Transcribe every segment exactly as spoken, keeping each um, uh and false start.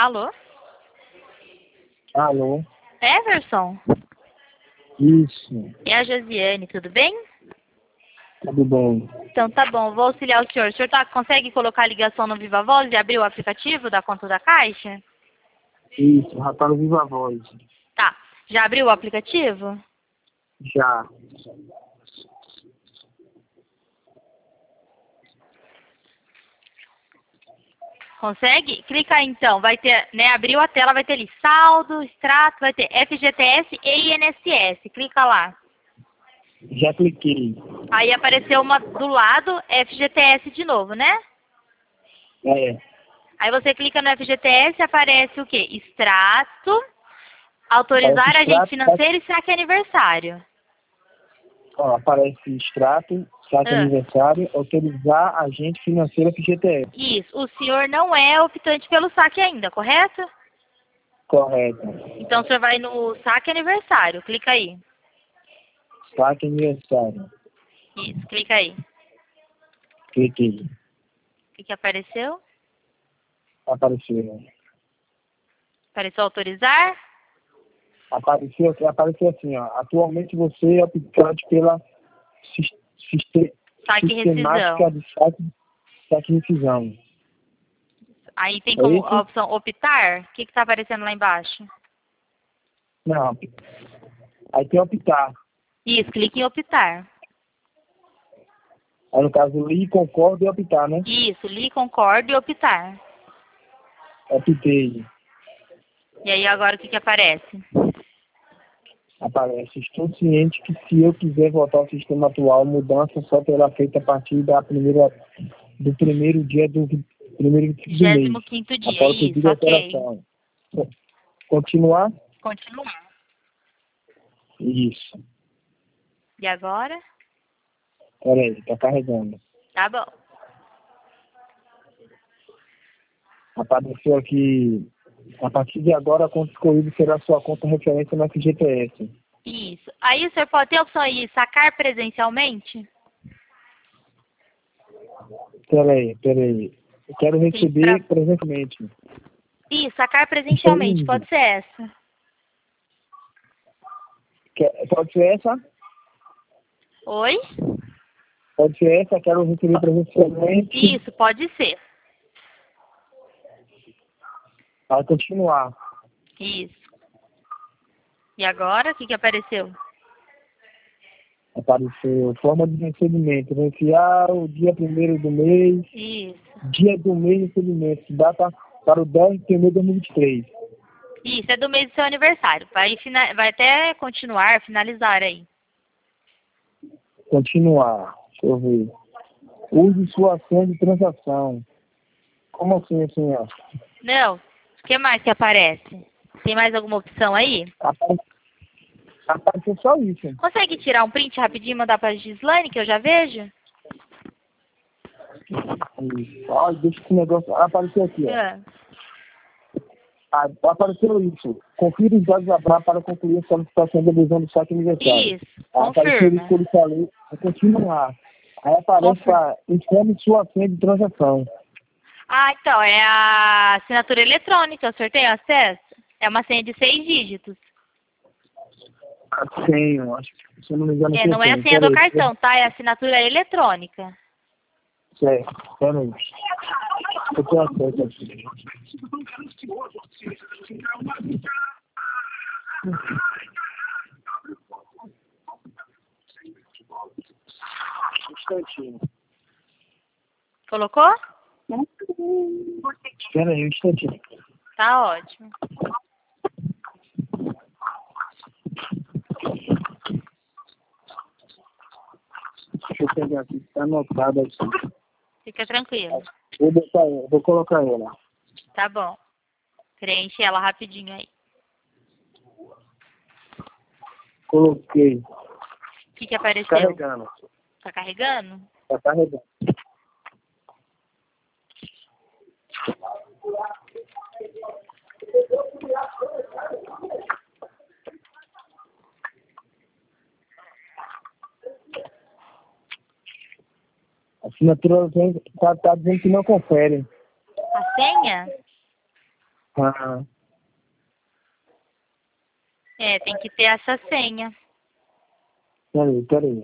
Alô? Alô? Everson? Isso, E a Josiane, tudo bem? tudo bem. Então tá bom, vou auxiliar o senhor. O senhor tá, consegue colocar a ligação no Viva Voz e abrir o aplicativo da conta da Caixa? Isso, já tá no Viva Voz. Tá. Já abriu o aplicativo? Já. Consegue? Clica aí então, vai ter, né, abriu a tela, vai ter ali saldo, extrato, vai ter F G T S e I N S S. Clica lá. Já cliquei. Aí apareceu uma do lado, F G T S de novo, né? É, Aí você clica no F G T S e aparece o quê? Extrato, autorizar Aparece agente extrato, financeiro e saque aniversário. ó, aparece extrato, saque Ah, aniversário, autorizar agente financeiro F G T S. isso. O senhor não é optante pelo saque ainda, correto? Correto. Então o senhor vai no saque aniversário. Clica aí. Saque aniversário. Isso, clica aí. Cliquei. O que, que apareceu? Apareceu. Apareceu autorizar? Apareceu, apareceu assim, ó. Atualmente você é optante pela sis- siste- Saque e sistemática rescisão. de saque, saque e rescisão. Aí tem É como a isso? opção optar. O que está aparecendo lá embaixo? Não. Aí tem optar. Isso, clique em optar. Aí no caso, li, concordo e optar, né? Isso, li, concordo e optar. Optei. E aí agora o que, que aparece? Aparece. Estou ciente que se eu quiser voltar ao sistema atual, mudança só será feita a partir da primeira, do primeiro dia do primeiro do mês. vigésimo quinto dia, Após o pedido isso, de ok. alteração. Continuar? Continuar. Isso. E agora? Peraí, está carregando. Tá bom. Apareceu aqui. A partir de agora, a conta escolhida será sua conta referência no F G T S. Isso. Aí o senhor pode ter a opção aí, sacar presencialmente? Peraí, peraí. Eu quero Sim, receber pra... presentemente. Isso, sacar presencialmente, pode ser essa. Quer- Pode ser essa? Oi? Pode ser essa, quero receber presencialmente. Isso, pode ser. Vai continuar. Isso. E agora, o que, que apareceu? Apareceu forma de recebimento. Iniciar o dia primeiro do mês. Isso. Dia do mês de recebimento. Data para o dez de primeiro de dois mil e vinte e três. Isso, é do mês do seu aniversário. Vai, fina... Vai até continuar, finalizar aí. Continuar. Deixa eu ver. Use sua senha de transação. Como assim, assim, ó? Não, o que mais que aparece? Tem mais alguma opção aí? Apare- Apareceu só isso. Consegue tirar um print rapidinho e mandar para a Gislaine, que eu já vejo? Isso. Olha, deixa esse negócio. Apareceu aqui, ó. É. Ah, apareceu isso. Confira os dados da B R A para concluir a solicitação de adesão do saque aniversário. Isso, Aí apareceu isso confirma. que eu lhe falei. Eu continuo lá. Aí aparece Confirma. para informe sua senha de transação. Ah, então, é a assinatura eletrônica, o senhor tem acesso? É uma senha de seis dígitos. Tenho, acho que, se eu não me engano, É, eu não é a tenho. senha do Peraí, cartão, tá? É a assinatura eletrônica. certo, peraí. Eu tenho acesso aqui. Um instantinho. Colocou? Peraí, um instantinho. Tá ótimo. Deixa eu pegar aqui, tá anotado aqui. Fica tranquilo. Vou botar ela, vou colocar ela. Tá bom. Preenche ela rapidinho aí. Coloquei. O que que apareceu? Carregando. Tá carregando? Tá carregando. A assinatura está tá dizendo que não confere. A senha? Ah, É, tem que ter essa senha. peraí, peraí.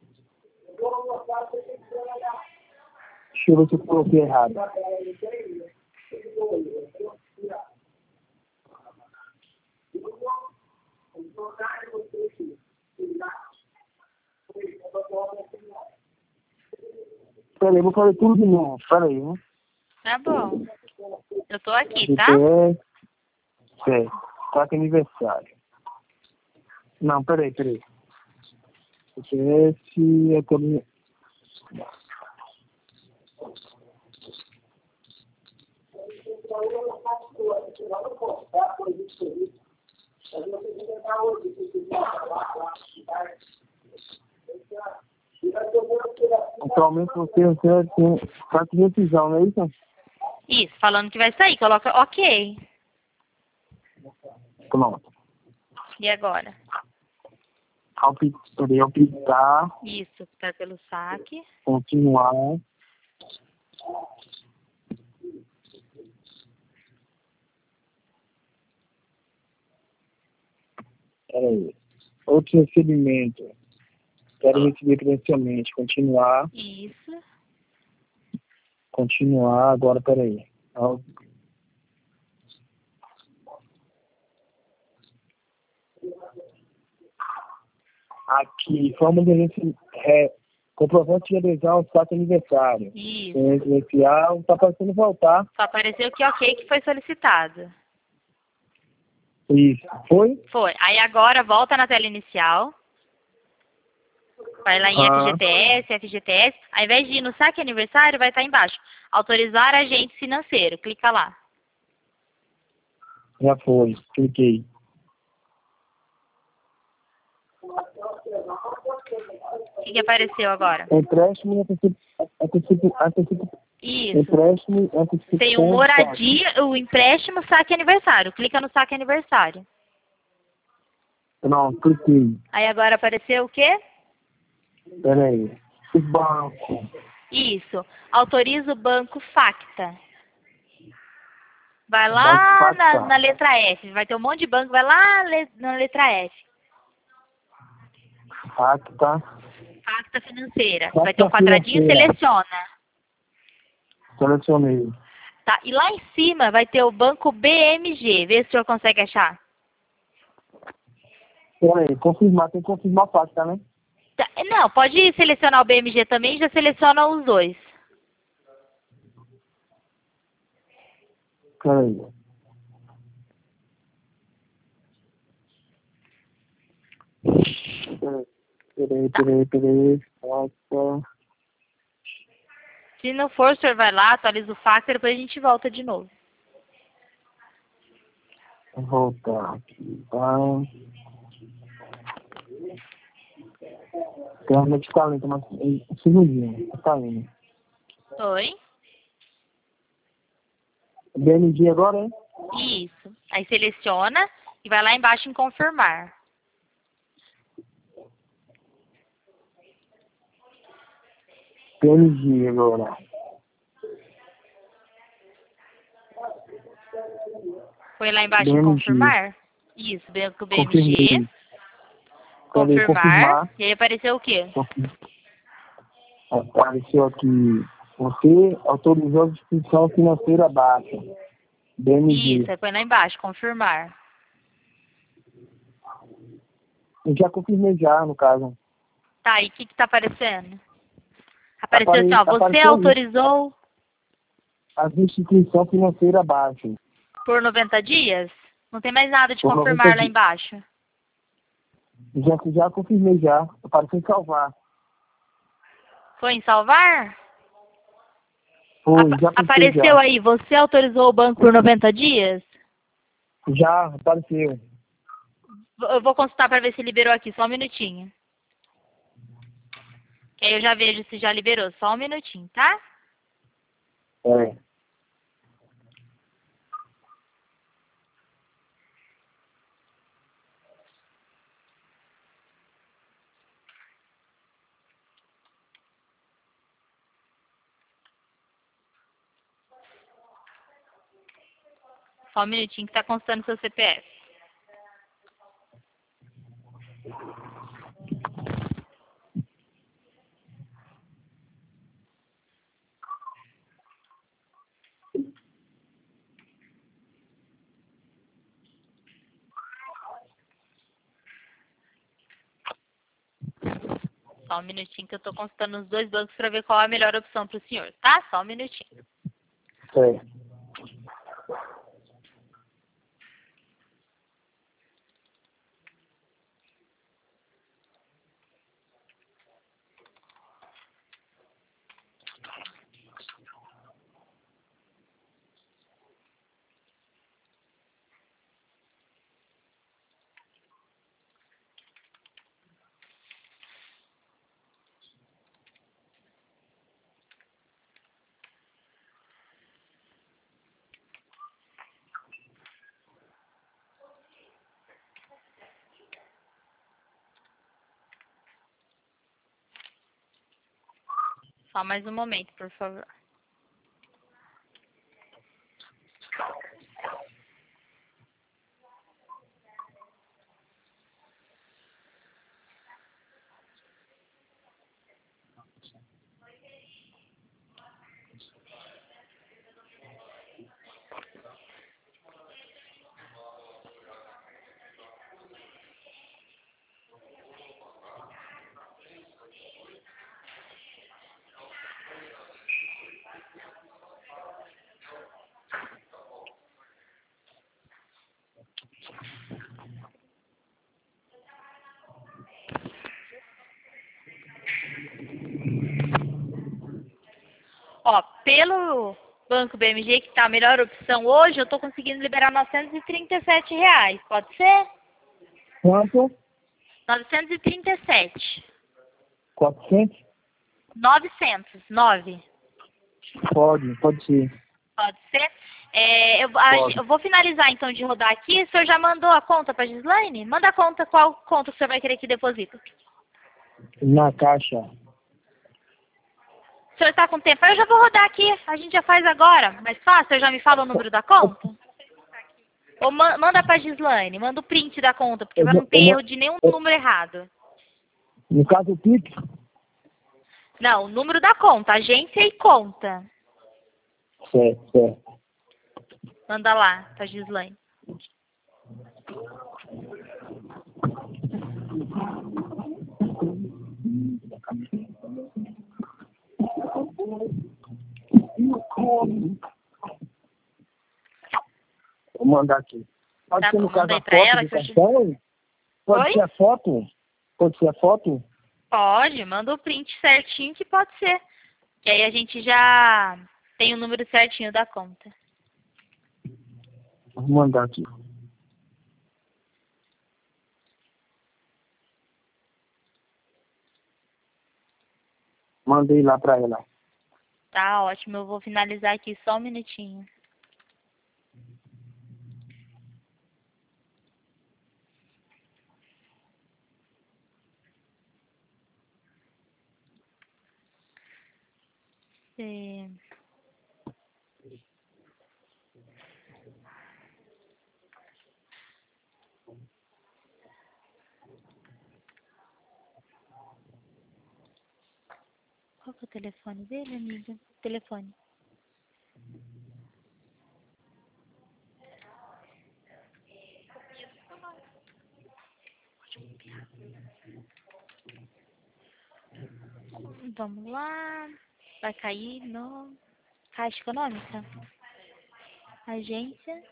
Deixa eu ver se eu coloquei errado. Peraí, eu vou fazer tudo de novo. Peraí, né? Tá bom. Eu tô aqui, tá? G P S, certo. Saque aniversário. Não, peraí, peraí. G P S, é todo... Atualmente você, você tem quatro decisão, não é isso? Isso, falando que vai sair. Coloca ok. Pronto. E agora? Poder optar, Isso, optar pelo saque. continuar. Peraí. Outro recebimento. Quero Colo- receber presencialmente. Continuar. Isso. Continuar. Agora, peraí. Ó, aqui, forma de rece- é, comprovante de adesão ao saque aniversário. Isso. Sem residencial, tá parecendo voltar. Só apareceu que ok que foi solicitado. Isso. Foi? Foi. Aí agora volta na tela inicial. Vai lá em Ah, F G T S, F G T S. Ao invés de ir no saque aniversário, vai estar embaixo. Autorizar agente financeiro. Clica lá. já foi. Cliquei. O que, que apareceu agora? Empréstimo e antecipo, antecipo, antecipo, Isso. empréstimo e antecipação Tem o de saque. moradia, o empréstimo, saque aniversário. Clica no saque aniversário. Não, cliquei. Aí agora apareceu o quê? Peraí. O banco. Isso. Autoriza o banco Facta. Vai O banco lá na, Facta. na letra F. Vai ter um monte de banco. Vai lá le- na letra F. Facta. Facta financeira. Facta Vai ter um quadradinho, financeira. seleciona. Selecionei. Tá? E lá em cima vai ter o banco B M G. Vê se o senhor consegue achar. Peraí, confirmar. Tem que confirmar a Facta, né? Tá, não, pode selecionar o B M G também, já seleciona os dois. Peraí. Peraí, peraí, peraí. Facta. Se não for, o senhor vai lá, atualiza o Facta e depois a gente volta de novo. Vou voltar aqui. Tá. Realmente tá lento, mas um segundinho. Tá indo. Oi? B N G agora, hein? Isso. Aí seleciona e vai lá embaixo em confirmar. B N G agora. Foi lá embaixo B em M G. confirmar? Isso, banco B M G. Confirmei. Peraí, Confirmar. confirmar. E aí apareceu o quê? Apareceu aqui. Você autorizou a instituição financeira baixa. B M G. Isso, aí foi lá embaixo, confirmar. Eu já confirmei já, no caso. Tá, e o que que tá aparecendo? Apareceu Apare... assim, ó, você Apareceu autorizou a instituição financeira baixa. por noventa dias? Não tem mais nada de Por confirmar noventa lá dias. embaixo. Já, já confirmei já. Apareceu em salvar. Foi em salvar? Foi, Apa- já pensei apareceu já. aí, você autorizou o banco por noventa dias? Já apareceu. V- Eu vou consultar para ver se liberou aqui, só um minutinho. Que aí eu já vejo se já liberou, só um minutinho, tá? É. Só um minutinho que tá constando seu C P F. Só um minutinho que eu tô consultando os dois bancos para ver qual é a melhor opção para o senhor, tá? Só um minutinho. Certo. Só mais um momento, por favor. Ó, pelo Banco B M G, que tá a melhor opção hoje, eu tô conseguindo liberar novecentos e trinta e sete reais. Pode ser? Quanto? novecentos e trinta e sete. quatrocentos? novecentos. nove. Pode, pode ser. Pode ser? É, eu, a- Pode. eu vou finalizar então de rodar aqui. O senhor já mandou a conta para a Gislaine? Manda a conta, qual conta que o senhor vai querer que deposita? Na caixa. O senhor está com tempo? Eu já vou rodar aqui. A gente já faz agora. Mais fácil, o senhor já me fala o número da conta? Ou ma- manda para a Gislaine, manda o print da conta, porque Eu vai vou- não ter eu vou- erro de nenhum eu- número errado. No caso, o Pix? Não, o número da conta, agência e conta. Certo, certo. Manda lá para a Gislaine. Vou mandar aqui. Pode Tá ser, no bom, caso, manda a aí pra foto ela do que eu já- cartão? Pode Oi? ser a foto? Pode ser a foto? Pode, manda o print certinho que pode ser. Que aí a gente já tem o número certinho da conta. Vou mandar aqui. Mandei lá pra ela. Tá ótimo, eu vou finalizar aqui só um minutinho. É... Qual que é o telefone dele, amiga? Telefone. Vamos lá. Vai cair no Caixa Econômica. Agência.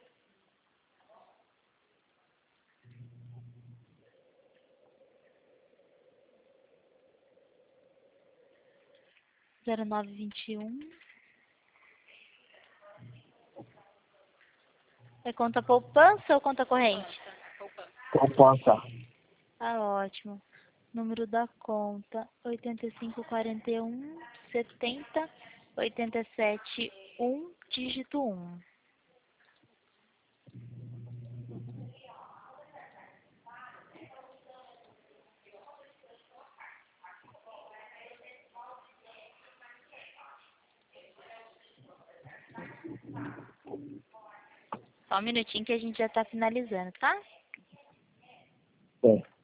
zero nove vinte e um. É conta poupança ou conta corrente? Poupança. Tá ótimo. Número da conta: oitenta e cinco, quarenta e um, setenta, oitenta e sete, um, dígito um. Só um minutinho que a gente já tá finalizando, tá? É.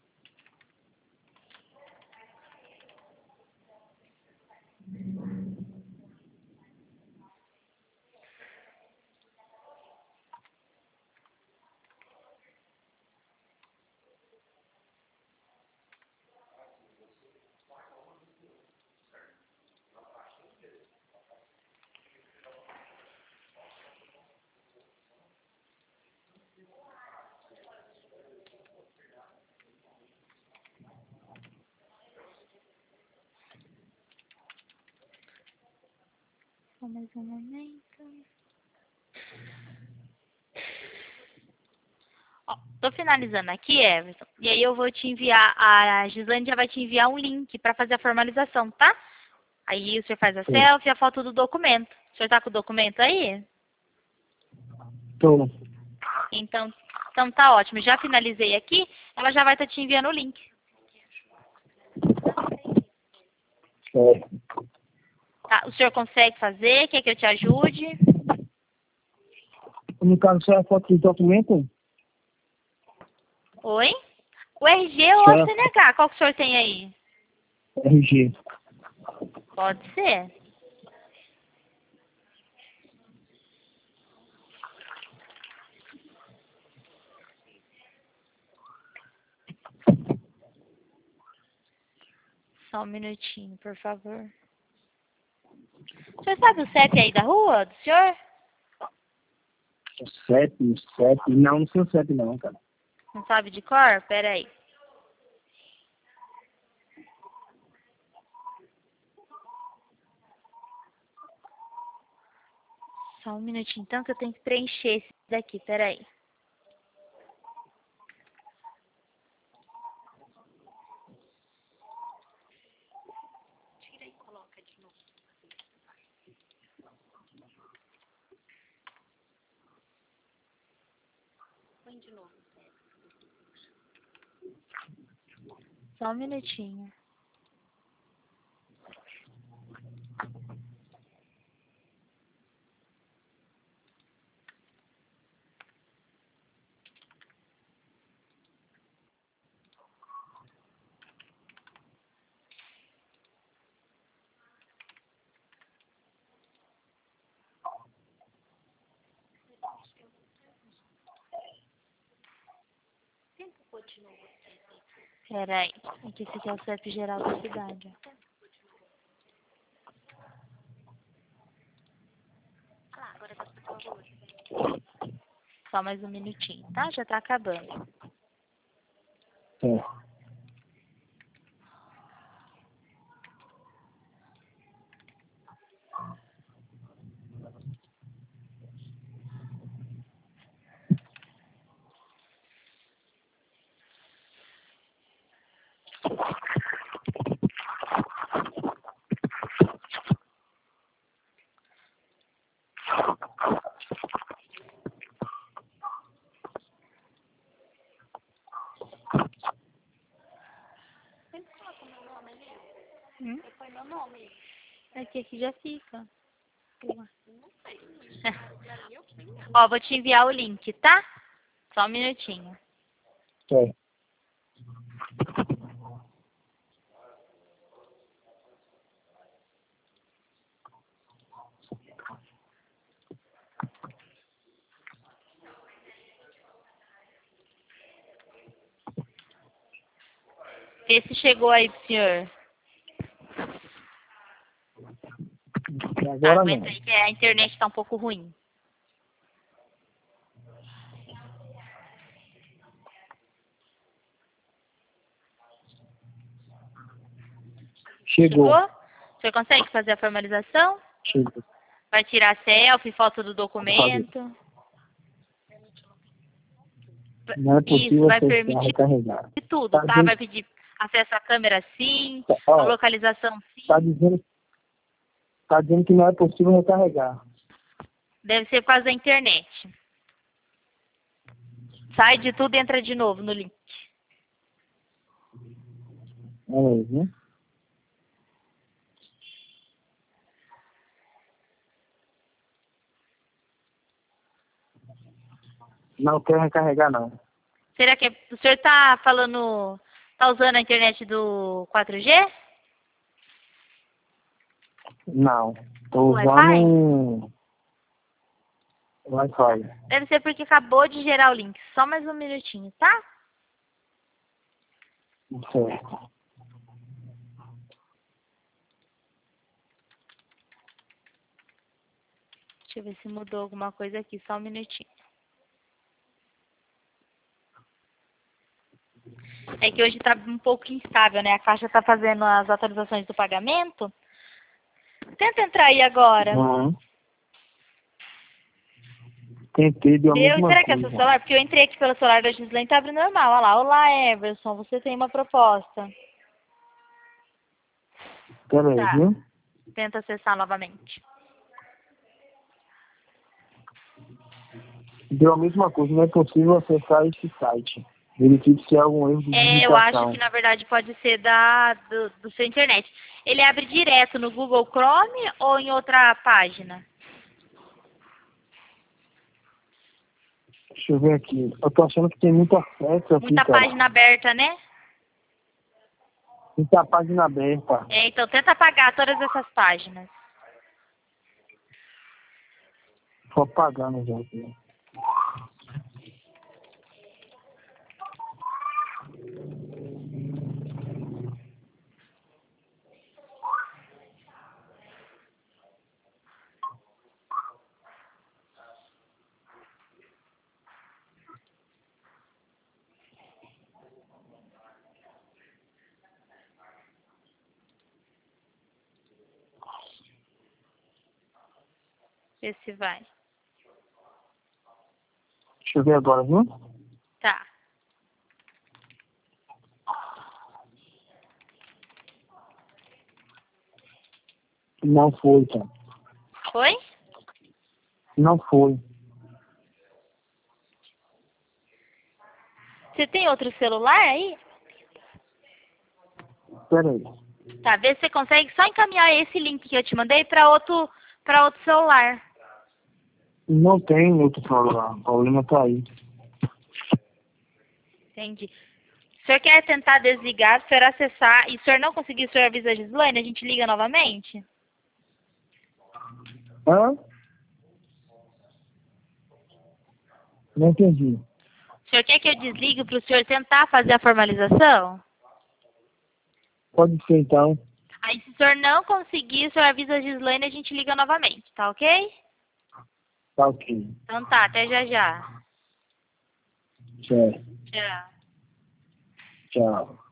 Só mais um momento. Ó, tô finalizando aqui, Everton. E aí eu vou te enviar, a Gislaine já vai te enviar um link para fazer a formalização, tá? Aí o senhor faz a Sim. selfie e a foto do documento. O senhor tá com o documento aí? Tô. Então, então tá ótimo. Já finalizei aqui, ela já vai estar te enviando o link. É. Tá? O senhor consegue fazer? Quer que eu te ajude? No caso, só a foto do documento? Oi? O R G ou Só a C N H? Qual que o senhor tem aí? R G. Pode ser. Só um minutinho, por favor. O senhor sabe o C E P aí da rua, do senhor? Sete, sete. Não, não sou sete não, cara. Não sabe de cor? Pera aí. Só um minutinho, então, que eu tenho que preencher esse daqui. Pera aí. Só um minutinho. Pera aí. É que esse aqui é o C E P geral da cidade. Só mais um minutinho, tá? Já tá acabando. É. Hum? É que aqui já fica. Ó, vou te enviar o link, tá? Só um minutinho. É. Vê se chegou aí pro senhor. Tá, Agora não. aguenta aí que a internet tá um pouco ruim. Chegou. Chegou? O senhor consegue fazer a formalização? Chegou. Vai tirar selfie, foto do Vou fazer. documento. Não é Isso, possível vai acessar, permitir recarregar. tudo, Tá tá? dizendo, Vai pedir acesso à câmera sim, tá, a ó, localização tá sim. dizendo, tá dizendo que não é possível recarregar. Deve ser por causa da internet. Sai de tudo e entra de novo no link. É mesmo, né? Não quer recarregar, não. Será que é... o senhor tá falando... tá usando a internet do quatro G? Não. Tô O Wi-Fi? usando Wi-Fi. Deve ser porque acabou de gerar o link. Só mais um minutinho, tá? Certo. Deixa eu ver se mudou alguma coisa aqui. Só um minutinho. É que hoje tá um pouco instável, né? A Caixa tá fazendo as atualizações do pagamento. Tenta entrar aí agora. Uhum. Tentei, deu a Deu? mesma Será que é seu coisa. celular? Porque eu entrei aqui pelo celular da Gislaine e tá abrindo normal. Olha lá. Olá, Everson. Você tem uma proposta. Pera aí, Tá. viu? Tenta acessar novamente. Deu a mesma coisa, não é possível acessar esse site. Verifique se há algum erro de É, eu acho digitação. que na verdade pode ser da, do, do seu internet. Ele abre direto no Google Chrome ou em outra página? Deixa eu ver aqui. Eu tô achando que tem muito acesso aqui, Muita cara. página aberta, né? Muita página aberta. É, então tenta apagar todas essas páginas. Tô apagando já aqui. Vê se vai. Deixa eu ver agora, viu? Tá. Não foi, cara. Foi? Não foi. Você tem outro celular aí? Pera aí. Tá, vê se você consegue só encaminhar esse link que eu te mandei para outro, para outro celular. Não tem outro celular. O problema tá aí. Entendi. O senhor quer tentar desligar, o senhor acessar e o senhor não conseguir, o senhor avisa a Gislaine, a gente liga novamente? Hã? Não entendi. O senhor quer que eu desligue para o senhor tentar fazer a formalização? Pode ser então. Aí se o senhor não conseguir, o senhor avisa a Gislaine e a gente liga novamente, tá ok? Tá ok. Então tá, até já já. Certo. Tchau. Tchau.